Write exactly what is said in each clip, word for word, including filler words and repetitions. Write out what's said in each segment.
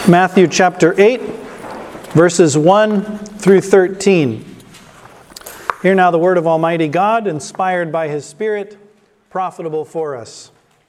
Matthew chapter eight, verses one through thirteen. Hear now the word of Almighty God, inspired by His Spirit, profitable for us.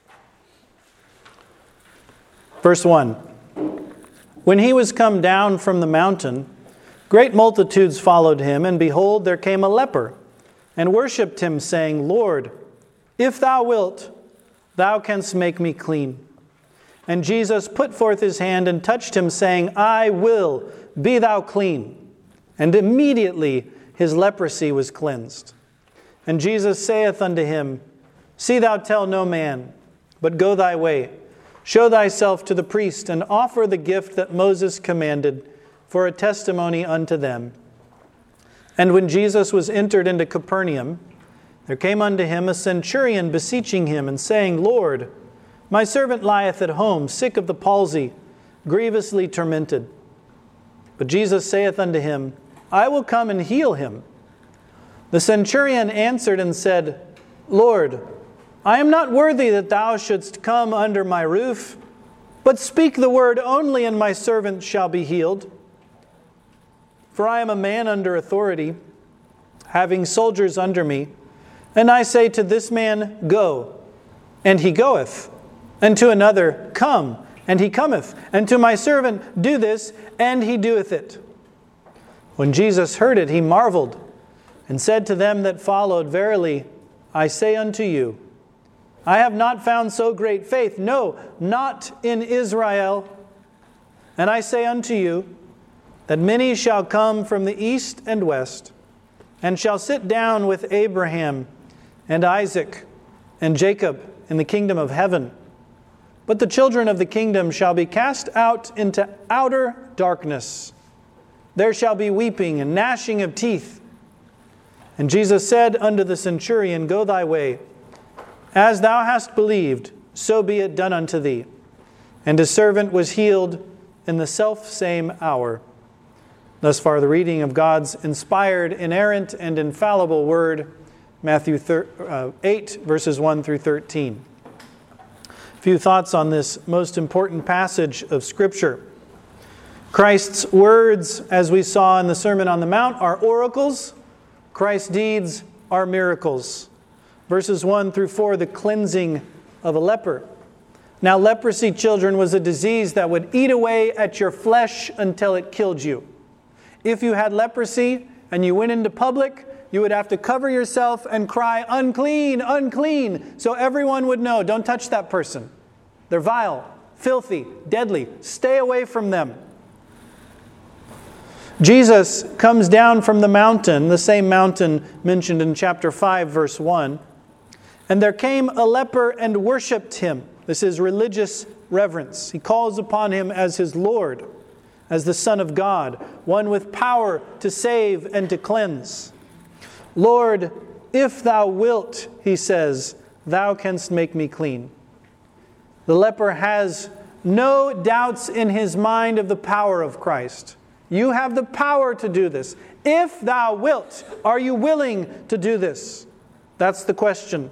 Verse one. When he was come down from the mountain, great multitudes followed him, and behold, there came a leper, and worshipped him, saying, Lord, if thou wilt, thou canst make me clean. And Jesus put forth his hand and touched him, saying, I will, be thou clean. And immediately his leprosy was cleansed. And Jesus saith unto him, See thou tell no man, but go thy way. Show thyself to the priest, and offer the gift that Moses commanded, for a testimony unto them. And when Jesus was entered into Capernaum, there came unto him a centurion beseeching him, and saying, Lord, my servant lieth at home, sick of the palsy, grievously tormented. But Jesus saith unto him, I will come and heal him. The centurion answered and said, Lord, I am not worthy that thou shouldst come under my roof, but speak the word only, and my servant shall be healed. For I am a man under authority, having soldiers under me, and I say to this man, Go, and he goeth, and to another, Come, and he cometh, and to my servant, Do this, and he doeth it. When Jesus heard it, he marveled, and said to them that followed, Verily, I say unto you, I have not found so great faith, no, not in Israel. And I say unto you, that many shall come from the east and west, and shall sit down with Abraham and Isaac and Jacob in the kingdom of heaven. But the children of the kingdom shall be cast out into outer darkness. There shall be weeping and gnashing of teeth. And Jesus said unto the centurion, Go thy way. As thou hast believed, so be it done unto thee. And his servant was healed in the selfsame hour. Thus far the reading of God's inspired, inerrant, and infallible word, Matthew eight, verses one through thirteen. A few thoughts on this most important passage of Scripture. Christ's words, as we saw in the Sermon on the Mount, are oracles. Christ's deeds are miracles. Verses one through four, the cleansing of a leper. Now, leprosy, children, was a disease that would eat away at your flesh until it killed you. If you had leprosy and you went into public, you would have to cover yourself and cry, unclean, unclean, so everyone would know, don't touch that person. They're vile, filthy, deadly. Stay away from them. Jesus comes down from the mountain, the same mountain mentioned in chapter five, verse one. And there came a leper and worshipped him. This is religious reverence. He calls upon him as his Lord, as the Son of God, one with power to save and to cleanse. Lord, if thou wilt, he says, thou canst make me clean. The leper has no doubts in his mind of the power of Christ. You have the power to do this. If thou wilt, are you willing to do this? That's the question.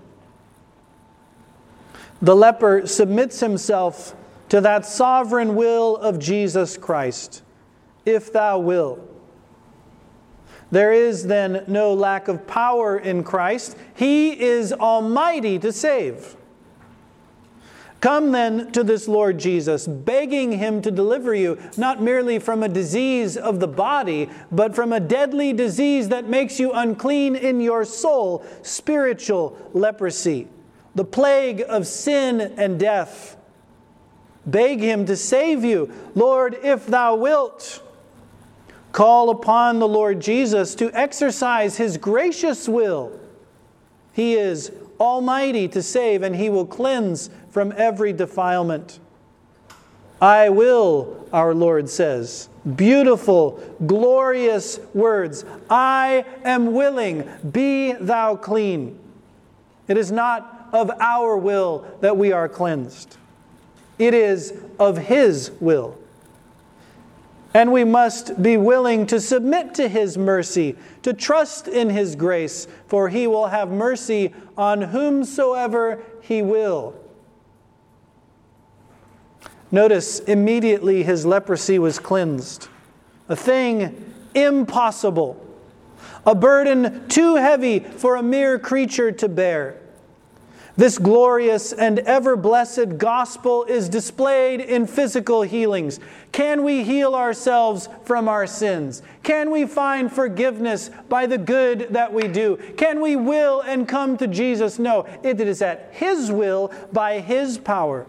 The leper submits himself to that sovereign will of Jesus Christ. If thou wilt. There is then no lack of power in Christ. He is almighty to save. Come then to this Lord Jesus, begging Him to deliver you, not merely from a disease of the body, but from a deadly disease that makes you unclean in your soul, spiritual leprosy, the plague of sin and death. Beg Him to save you. Lord, if thou wilt. Call upon the Lord Jesus to exercise His gracious will. He is almighty to save, and He will cleanse from every defilement. I will, our Lord says. Beautiful, glorious words. I am willing, be thou clean. It is not of our will that we are cleansed. It is of His will. And we must be willing to submit to His mercy, to trust in His grace, for He will have mercy on whomsoever He will. Notice, immediately his leprosy was cleansed. A thing impossible. A burden too heavy for a mere creature to bear. This glorious and ever-blessed gospel is displayed in physical healings. Can we heal ourselves from our sins? Can we find forgiveness by the good that we do? Can we will and come to Jesus? No, it is at His will, by His power.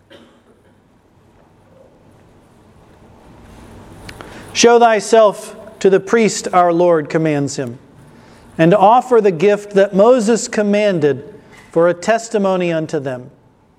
Show thyself to the priest, our Lord commands him, and offer the gift that Moses commanded for a testimony unto them.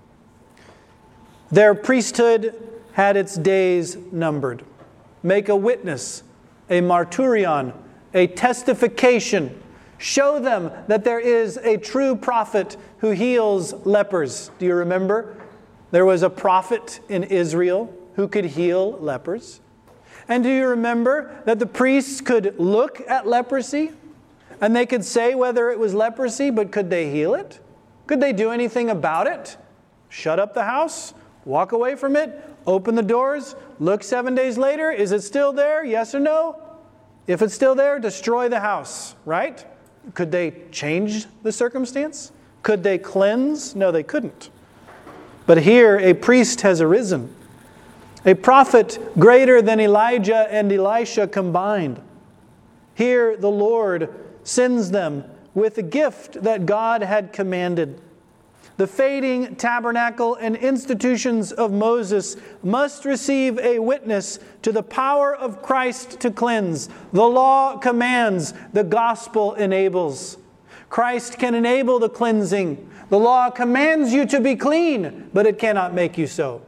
Their priesthood had its days numbered. Make a witness, a martyrion, a testification. Show them that there is a true prophet who heals lepers. Do you remember? There was a prophet in Israel who could heal lepers. And do you remember that the priests could look at leprosy and they could say whether it was leprosy, but could they heal it? Could they do anything about it? Shut up the house, walk away from it, open the doors, look seven days later. Is it still there? Yes or no? If it's still there, destroy the house, right? Could they change the circumstance? Could they cleanse? No, they couldn't. But here a priest has arisen. A prophet greater than Elijah and Elisha combined. Here the Lord sends them with a gift that God had commanded. The fading tabernacle and institutions of Moses must receive a witness to the power of Christ to cleanse. The law commands, the gospel enables. Christ can enable the cleansing. The law commands you to be clean, but it cannot make you so.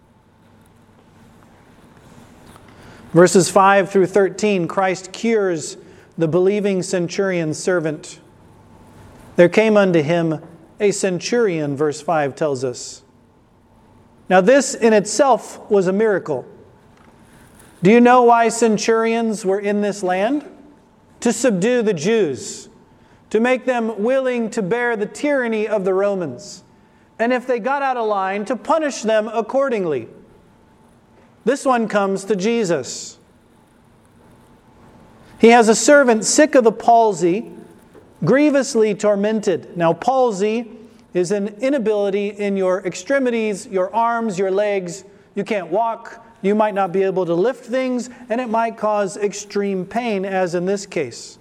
Verses five through thirteen, Christ cures the believing centurion's servant. There came unto him a centurion, verse five tells us. Now this in itself was a miracle. Do you know why centurions were in this land? To subdue the Jews, to make them willing to bear the tyranny of the Romans, and if they got out of line, to punish them accordingly. This one comes to Jesus. He has a servant sick of the palsy, grievously tormented. Now, palsy is an inability in your extremities, your arms, your legs. You can't walk. You might not be able to lift things, and it might cause extreme pain, as in this case.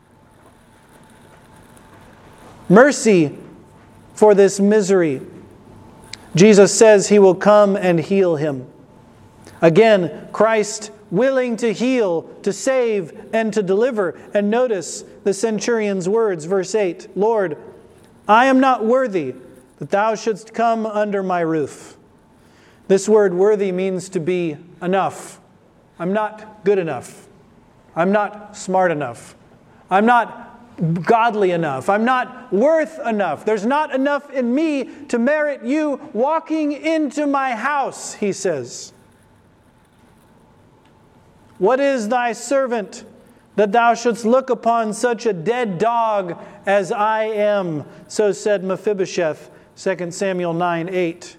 Mercy for this misery. Jesus says He will come and heal him. Again, Christ willing to heal, to save, and to deliver. And notice the centurion's words, verse eight. Lord, I am not worthy that Thou shouldst come under my roof. This word worthy means to be enough. I'm not good enough. I'm not smart enough. I'm not godly enough. I'm not worth enough. There's not enough in me to merit You walking into my house, he says. What is Thy servant that Thou shouldst look upon such a dead dog as I am? So said Mephibosheth, Second Samuel nine eight.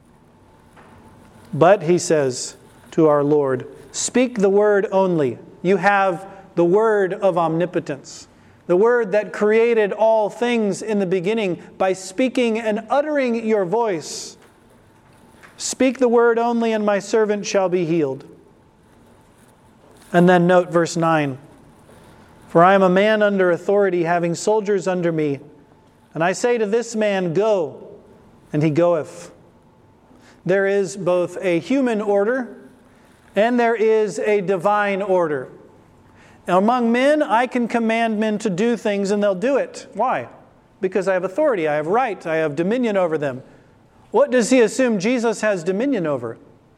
But, he says to our Lord, speak the word only. You have the word of omnipotence. The word that created all things in the beginning by speaking and uttering Your voice. Speak the word only, and my servant shall be healed. And then note verse nine. For I am a man under authority, having soldiers under me. And I say to this man, go, and he goeth. There is both a human order and there is a divine order. Among men, I can command men to do things and they'll do it. Why? Because I have authority, I have right, I have dominion over them. What does he assume Jesus has dominion over?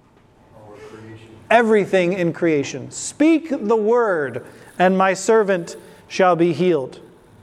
Everything in creation. Speak the word, and my servant shall be healed.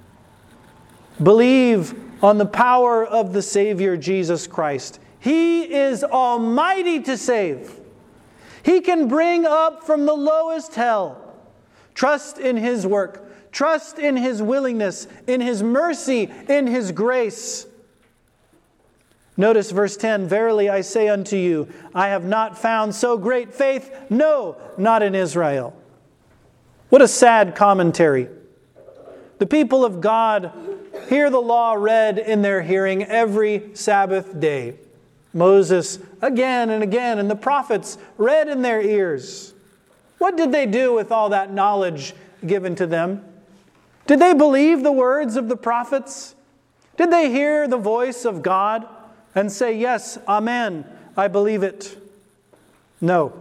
Believe on the power of the Savior Jesus Christ. He is almighty to save. He can bring up from the lowest hell. Trust in His work. Trust in His willingness, in His mercy, in His grace. Notice verse ten, "Verily I say unto you, I have not found so great faith, no, not in Israel." What a sad commentary. The people of God hear the law read in their hearing every Sabbath day. Moses again and again, and the prophets read in their ears. What did they do with all that knowledge given to them? Did they believe the words of the prophets? Did they hear the voice of God and say, "Yes, amen, I believe it"? No.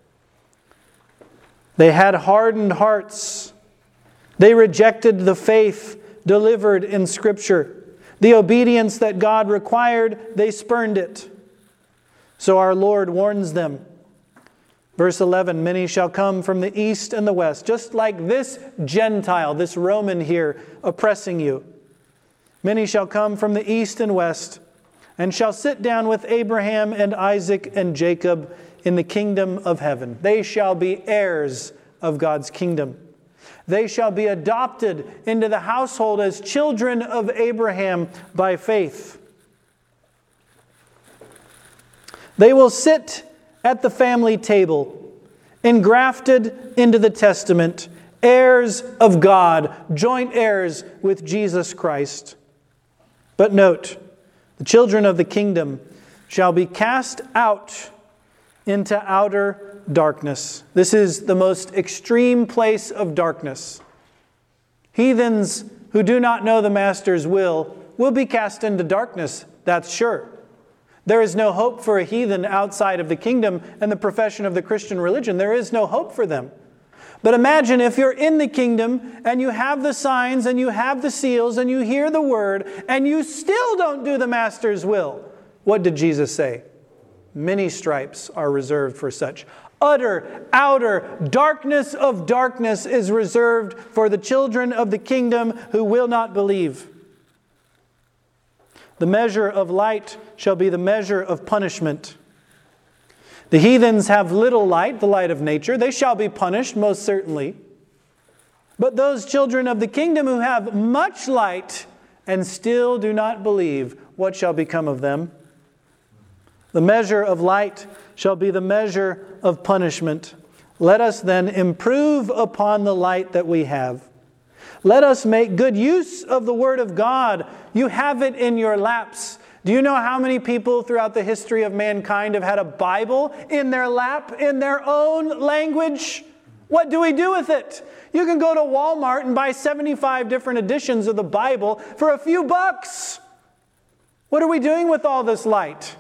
They had hardened hearts. They rejected the faith delivered in Scripture. The obedience that God required, they spurned it. So our Lord warns them. Verse eleven, "Many shall come from the east and the west," just like this Gentile, this Roman here, oppressing you. "Many shall come from the east and west, and shall sit down with Abraham and Isaac and Jacob in the kingdom of heaven." They shall be heirs of God's kingdom. They shall be adopted into the household as children of Abraham by faith. They will sit at the family table, engrafted into the testament, heirs of God, joint heirs with Jesus Christ. But note, the children of the kingdom shall be cast out into outer darkness. This is the most extreme place of darkness. Heathens who do not know the Master's will will be cast into darkness, that's sure. There is no hope for a heathen outside of the kingdom and the profession of the Christian religion. There is no hope for them. But imagine if you're in the kingdom and you have the signs and you have the seals and you hear the word and you still don't do the Master's will. What did Jesus say? Many stripes are reserved for such. Utter, outer darkness of darkness is reserved for the children of the kingdom who will not believe. The measure of light shall be the measure of punishment. The heathens have little light, the light of nature. They shall be punished, most certainly. But those children of the kingdom who have much light and still do not believe, what shall become of them? The measure of light shall be the measure of punishment. Let us then improve upon the light that we have. Let us make good use of the Word of God. You have it in your laps. Do you know how many people throughout the history of mankind have had a Bible in their lap, in their own language? What do we do with it? You can go to Walmart and buy seventy-five different editions of the Bible for a few bucks. What are we doing with all this light?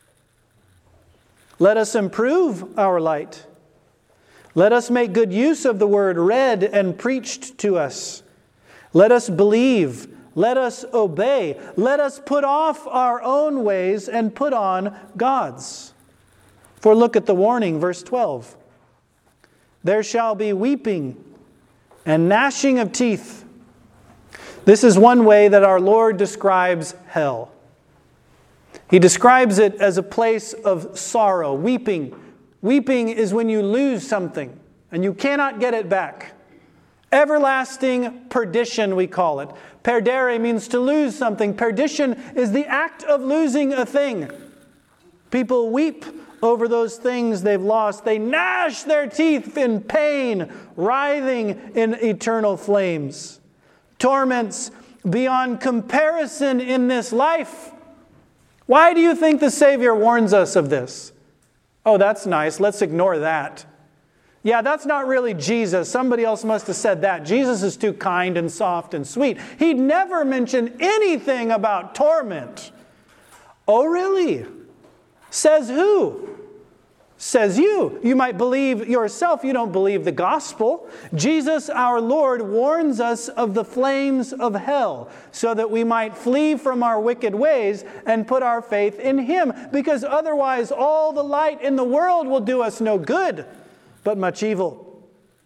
Let us improve our light. Let us make good use of the word read and preached to us. Let us believe. Let us obey. Let us put off our own ways and put on God's. For look at the warning, verse twelve. There shall be weeping and gnashing of teeth. This is one way that our Lord describes hell. He describes it as a place of sorrow, weeping. Weeping is when you lose something and you cannot get it back. Everlasting perdition, we call it. Perdere means to lose something. Perdition is the act of losing a thing. People weep over those things they've lost. They gnash their teeth in pain, writhing in eternal flames. Torments beyond comparison in this life. Why do you think the Savior warns us of this? Oh, that's nice. Let's ignore that. Yeah, that's not really Jesus. Somebody else must have said that. Jesus is too kind and soft and sweet. He'd never mention anything about torment. Oh, really? Says who? Says you. You might believe yourself. You don't believe the gospel. Jesus, our Lord, warns us of the flames of hell so that we might flee from our wicked ways and put our faith in Him. Because otherwise all the light in the world will do us no good, but much evil.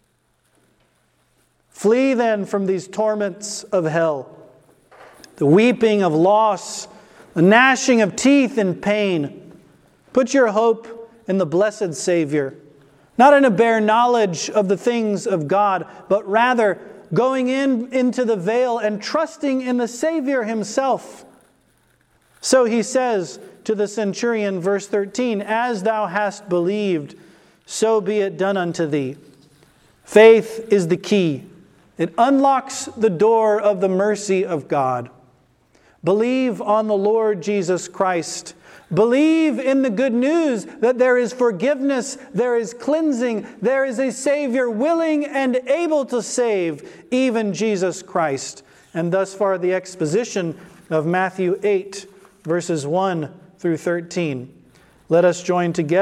Flee then from these torments of hell. The weeping of loss, the gnashing of teeth in pain. Put your hope in the blessed Savior, not in a bare knowledge of the things of God, but rather going in into the veil and trusting in the Savior Himself. So He says to the centurion, verse thirteen, "As thou hast believed, so be it done unto thee." Faith is the key. It unlocks the door of the mercy of God. Believe on the Lord Jesus Christ. Believe in the good news that there is forgiveness, there is cleansing, there is a Savior willing and able to save, even Jesus Christ. And thus far the exposition of Matthew eight, verses one through thirteen. Let us join together.